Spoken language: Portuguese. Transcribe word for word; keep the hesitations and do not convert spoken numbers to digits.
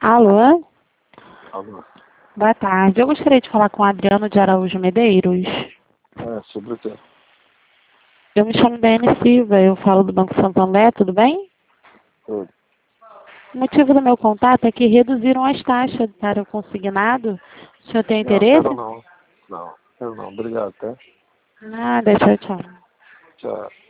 Alô? Alô. Boa tarde. Eu gostaria de falar com o Adriano de Araújo Medeiros. É, sobre o quê? Eu me chamo Daiane Silva, eu falo do Banco Santander, tudo bem? Tudo. O motivo do meu contato é que reduziram as taxas para o consignado. O senhor tem Não, interesse? quero não. Não, quero não. Obrigado, tá? Nada, tchau, tchau. Tchau.